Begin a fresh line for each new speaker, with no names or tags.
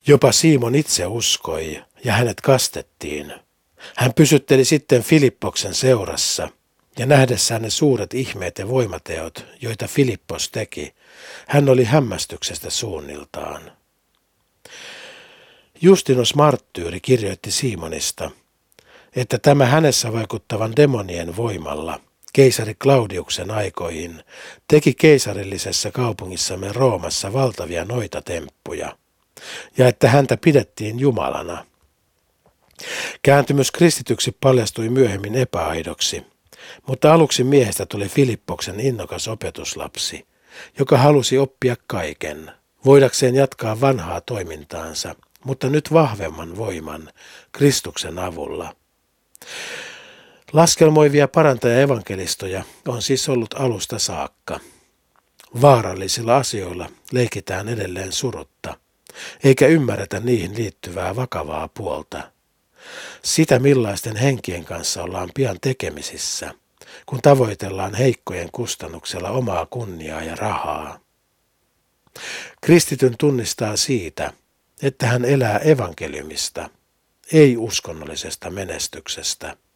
Jopa Simon itse uskoi ja hänet kastettiin. Hän pysytteli sitten Filippoksen seurassa ja nähdessään ne suuret ihmeet ja voimateot, joita Filippos teki, hän oli hämmästyksestä suunniltaan. Justinos Marttyyri kirjoitti Simonista, että tämä hänessä vaikuttavan demonien voimalla keisari Claudiuksen aikoihin teki keisarillisessa kaupungissamme Roomassa valtavia noitatemppuja, ja että häntä pidettiin jumalana. Kääntymys kristityksi paljastui myöhemmin epäaidoksi, mutta aluksi miehestä tuli Filippoksen innokas opetuslapsi, joka halusi oppia kaiken, voidakseen jatkaa vanhaa toimintaansa, mutta nyt vahvemman voiman, Kristuksen avulla. Laskelmoivia parantaja-evankelistoja on siis ollut alusta saakka. Vaarallisilla asioilla leikitään edelleen surutta, eikä ymmärretä niihin liittyvää vakavaa puolta. Sitä, millaisten henkien kanssa ollaan pian tekemisissä, kun tavoitellaan heikkojen kustannuksella omaa kunniaa ja rahaa. Kristityn tunnistaa siitä, että hän elää evankeliumista, ei uskonnollisesta menestyksestä.